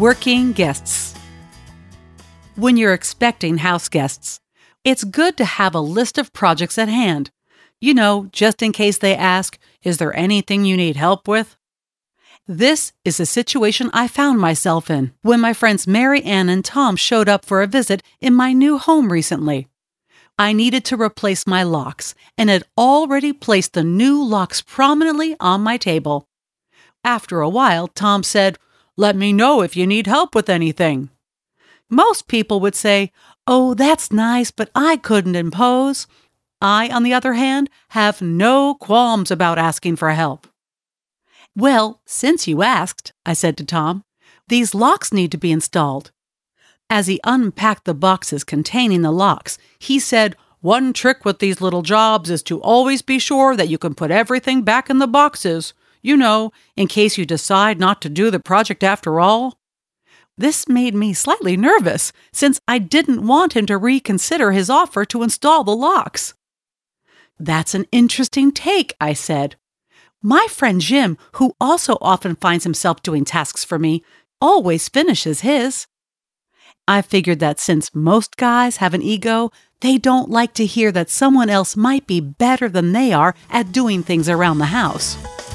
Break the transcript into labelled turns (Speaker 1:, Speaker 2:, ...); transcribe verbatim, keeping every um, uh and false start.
Speaker 1: Working guests. When you're expecting house guests, it's good to have a list of projects at hand. You know, just in case they ask, is there anything you need help with? This is a situation I found myself in when my friends Mary Ann and Tom showed up for a visit in my new home recently. I needed to replace my locks and had already placed the new locks prominently on my table. After a while, Tom said, "Let me know if you need help with anything." Most people would say, "Oh, that's nice, but I couldn't impose." I, on the other hand, have no qualms about asking for help. "Well, since you asked," I said to Tom, "these locks need to be installed." As he unpacked the boxes containing the locks, he said, "One trick with these little jobs is to always be sure that you can put everything back in the boxes, you know, in case you decide not to do the project after all." This made me slightly nervous, since I didn't want him to reconsider his offer to install the locks. "That's an interesting take," I said. "My friend Jim, who also often finds himself doing tasks for me, always finishes his." I figured that since most guys have an ego, they don't like to hear that someone else might be better than they are at doing things around the house.